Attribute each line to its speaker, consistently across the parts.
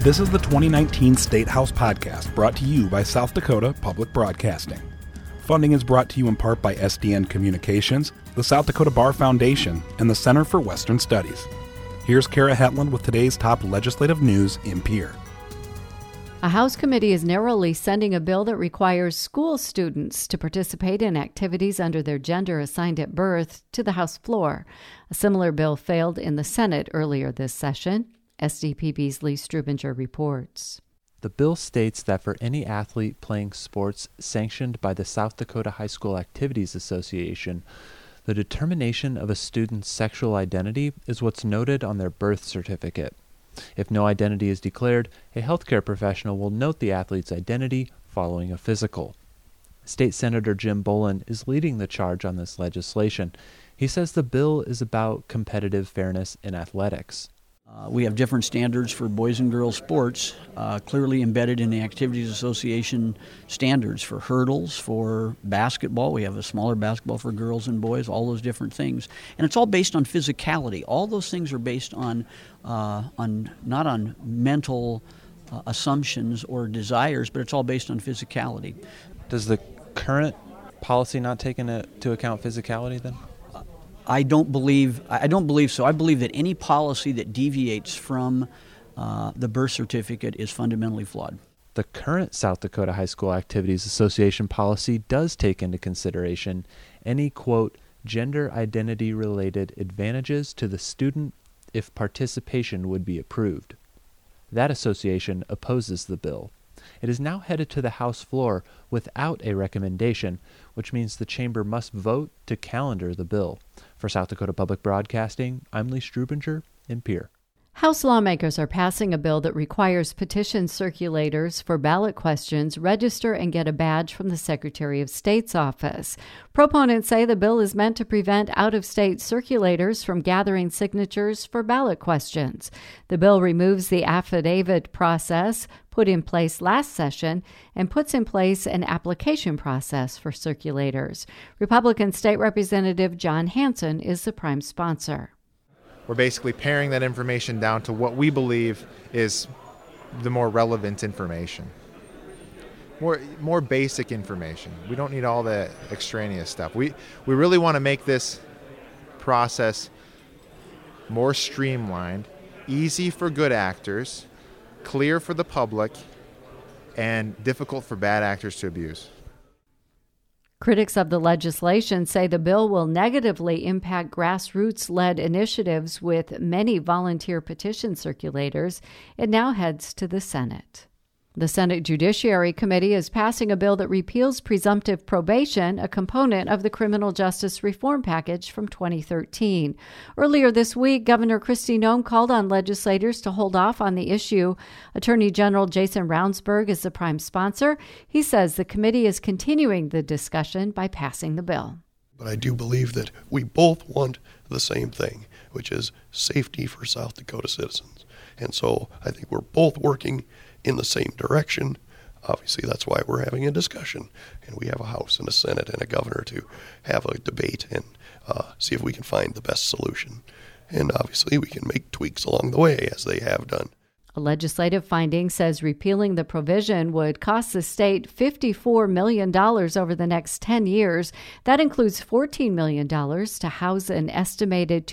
Speaker 1: This is the 2019 State House Podcast, brought to you by South Dakota Public Broadcasting. Funding is brought to you in part by SDN Communications, the South Dakota Bar Foundation, and the Center for Western Studies. Here's Kara Hetland with today's top legislative news in Pierre.
Speaker 2: A House committee is narrowly sending a bill that requires school students to participate in activities under their gender assigned at birth to the House floor. A similar bill failed in the Senate earlier this session. SDPB's Lee Strubinger reports.
Speaker 3: The bill states that for any athlete playing sports sanctioned by the South Dakota High School Activities Association, the determination of a student's sexual identity is what's noted on their birth certificate. If no identity is declared, a healthcare professional will note the athlete's identity following a physical. State Senator Jim Bolin is leading the charge on this legislation. He says the bill is about competitive fairness in athletics.
Speaker 4: We have different standards for boys and girls sports, clearly embedded in the Activities Association standards for hurdles, for basketball. We have a smaller basketball for girls and boys, all those different things. And it's all based on physicality. All those things are based on not on mental assumptions or desires, but it's all based on physicality.
Speaker 3: Does the current policy not take into account physicality then?
Speaker 4: I don't believe so. I believe that any policy that deviates from the birth certificate is fundamentally flawed.
Speaker 3: The current South Dakota High School Activities Association policy does take into consideration any, quote, gender identity-related advantages to the student if participation would be approved. That association opposes the bill. It is now headed to the House floor without a recommendation, which means the chamber must vote to calendar the bill. For South Dakota Public Broadcasting, I'm Lee Strubinger in Pierre.
Speaker 2: House lawmakers are passing a bill that requires petition circulators for ballot questions register and get a badge from the Secretary of State's office. Proponents say the bill is meant to prevent out-of-state circulators from gathering signatures for ballot questions. The bill removes the affidavit process put in place last session and puts in place an application process for circulators. Republican State Representative John Hanson is the prime sponsor.
Speaker 5: We're basically paring that information down to what we believe is the more relevant information. More basic information. We don't need all the extraneous stuff. We really want to make this process more streamlined, easy for good actors, clear for the public, and difficult for bad actors to abuse.
Speaker 2: Critics of the legislation say the bill will negatively impact grassroots-led initiatives with many volunteer petition circulators. It now heads to the Senate. The Senate Judiciary Committee is passing a bill that repeals presumptive probation, a component of the criminal justice reform package from 2013. Earlier this week, Governor Kristi Noem called on legislators to hold off on the issue. Attorney General Jason Ravnsborg is the prime sponsor. He says the committee is continuing the discussion by passing the bill.
Speaker 6: But I do believe that we both want the same thing, which is safety for South Dakota citizens. And so I think we're both working in the same direction. Obviously, that's why we're having a discussion. And we have a House and a Senate and a governor to have a debate and see if we can find the best solution. And obviously, we can make tweaks along the way, as they have done.
Speaker 2: A legislative finding says repealing the provision would cost the state $54 million over the next 10 years. That includes $14 million to house an estimated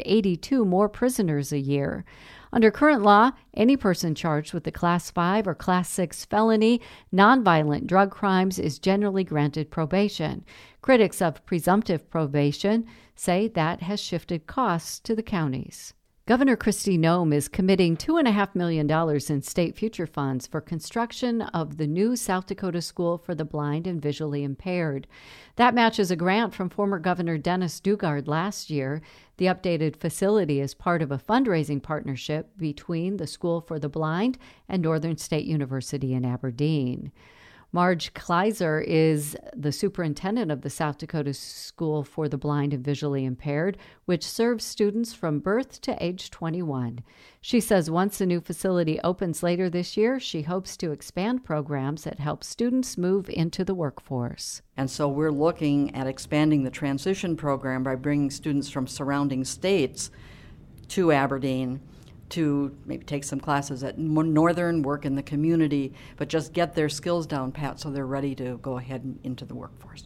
Speaker 2: 282 more prisoners a year. Under current law, any person charged with a Class 5 or Class 6 felony, nonviolent drug crimes is generally granted probation. Critics of presumptive probation say that has shifted costs to the counties. Governor Kristi Noem is committing $2.5 million in state future funds for construction of the new South Dakota School for the Blind and Visually Impaired. That matches a grant from former Governor Dennis Daugaard last year. The updated facility is part of a fundraising partnership between the School for the Blind and Northern State University in Aberdeen. Marge Kleiser is the superintendent of the South Dakota School for the Blind and Visually Impaired, which serves students from birth to age 21. She says once the new facility opens later this year, she hopes to expand programs that help students move into the workforce.
Speaker 7: And so we're looking at expanding the transition program by bringing students from surrounding states to Aberdeen to maybe take some classes at Northern, work in the community, but just get their skills down pat so they're ready to go ahead and into the workforce.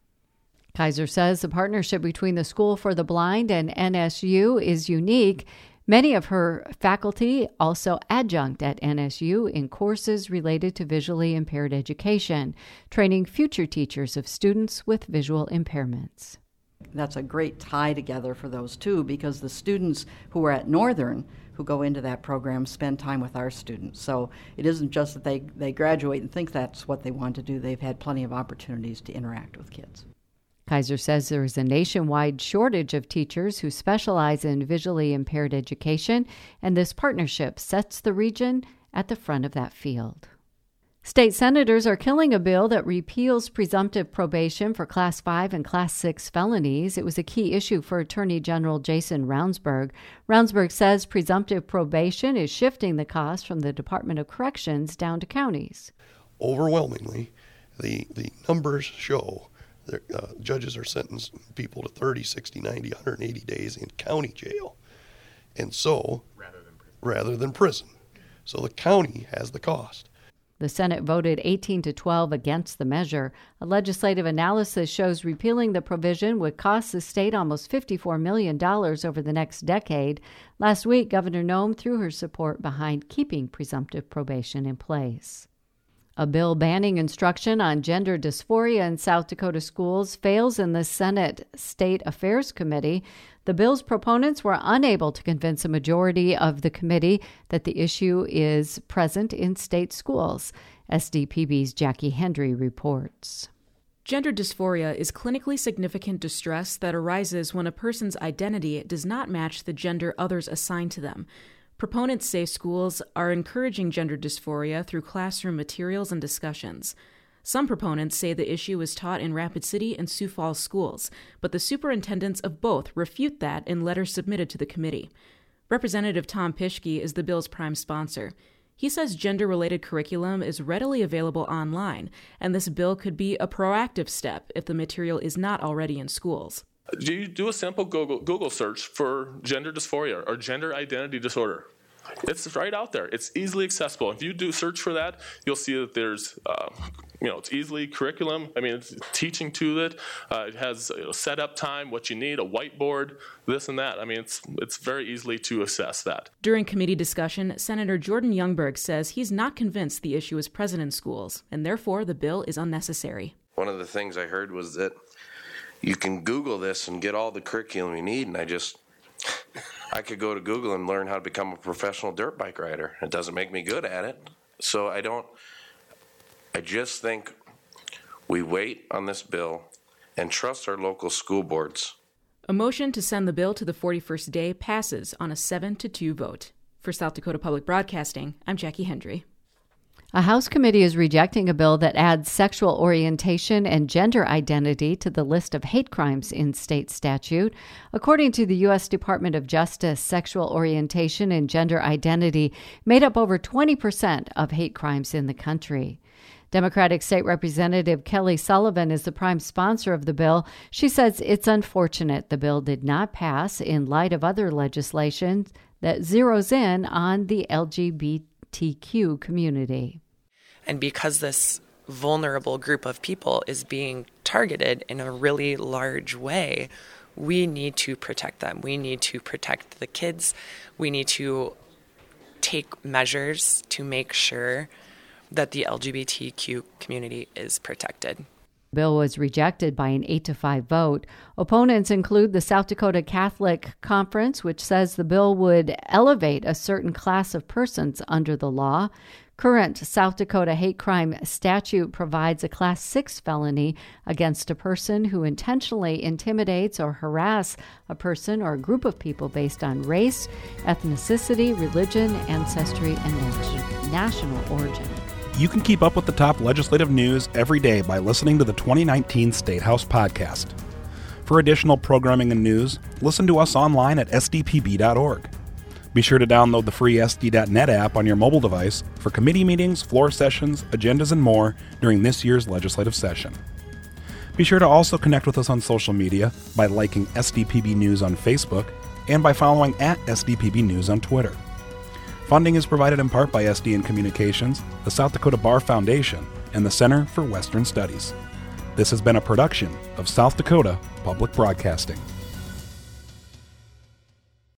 Speaker 2: Kaiser says the partnership between the School for the Blind and NSU is unique. Many of her faculty also adjunct at NSU in courses related to visually impaired education, training future teachers of students with visual impairments.
Speaker 7: That's a great tie together for those two, because the students who are at Northern who go into that program spend time with our students. So it isn't just that they graduate and think that's what they want to do. They've had plenty of opportunities to interact with kids.
Speaker 2: Kaiser says there is a nationwide shortage of teachers who specialize in visually impaired education, and this partnership sets the region at the front of that field. State senators are killing a bill that repeals presumptive probation for Class 5 and Class 6 felonies. It was a key issue for Attorney General Jason Ravnsborg. Ravnsborg says presumptive probation is shifting the cost from the Department of Corrections down to counties.
Speaker 6: Overwhelmingly, the numbers show that judges are sentencing people to 30, 60, 90, 180 days in county jail, and so rather than prison. So the county has the cost.
Speaker 2: The Senate voted 18-12 against the measure. A legislative analysis shows repealing the provision would cost the state almost $54 million over the next decade. Last week, Governor Noem threw her support behind keeping presumptive probation in place. A bill banning instruction on gender dysphoria in South Dakota schools fails in the Senate State Affairs Committee. The bill's proponents were unable to convince a majority of the committee that the issue is present in state schools. SDPB's Jackie Hendry reports.
Speaker 8: Gender dysphoria is clinically significant distress that arises when a person's identity does not match the gender others assign to them. Proponents say schools are encouraging gender dysphoria through classroom materials and discussions. Some proponents say the issue is taught in Rapid City and Sioux Falls schools, but the superintendents of both refute that in letters submitted to the committee. Representative Tom Pischke is the bill's prime sponsor. He says gender-related curriculum is readily available online, and this bill could be a proactive step if the material is not already in schools.
Speaker 9: You do a simple Google search for gender dysphoria or gender identity disorder. It's right out there. It's easily accessible. If you do search for that, you'll see that there's, it's easily curriculum. It's teaching to it. It has setup time, what you need, a whiteboard, this and that. It's very easily to assess that.
Speaker 8: During committee discussion, Senator Jordan Youngberg says he's not convinced the issue is present in schools, and therefore the bill is unnecessary.
Speaker 10: One of the things I heard was that you can Google this and get all the curriculum you need, and I could go to Google and learn how to become a professional dirt bike rider. It doesn't make me good at it. So I just think we wait on this bill and trust our local school boards.
Speaker 8: A motion to send the bill to the 41st day passes on a 7-2 vote. For South Dakota Public Broadcasting, I'm Jackie Hendry.
Speaker 2: A House committee is rejecting a bill that adds sexual orientation and gender identity to the list of hate crimes in state statute. According to the U.S. Department of Justice, sexual orientation and gender identity made up over 20% of hate crimes in the country. Democratic State Representative Kelly Sullivan is the prime sponsor of the bill. She says it's unfortunate the bill did not pass in light of other legislation that zeroes in on the LGBTQ community.
Speaker 11: And because this vulnerable group of people is being targeted in a really large way, we need to protect them. We need to protect the kids. We need to take measures to make sure that the LGBTQ community is protected.
Speaker 2: The bill was rejected by an 8-5 vote. Opponents include the South Dakota Catholic Conference, which says the bill would elevate a certain class of persons under the law. Current South Dakota hate crime statute provides a Class 6 felony against a person who intentionally intimidates or harass a person or a group of people based on race, ethnicity, religion, ancestry, and national origin.
Speaker 1: You can keep up with the top legislative news every day by listening to the 2019 State House podcast. For additional programming and news, listen to us online at sdpb.org. Be sure to download the free SD.net app on your mobile device for committee meetings, floor sessions, agendas, and more during this year's legislative session. Be sure to also connect with us on social media by liking SDPB News on Facebook and by following @SDPB News on Twitter. Funding is provided in part by SDN Communications, the South Dakota Bar Foundation, and the Center for Western Studies. This has been a production of South Dakota Public Broadcasting.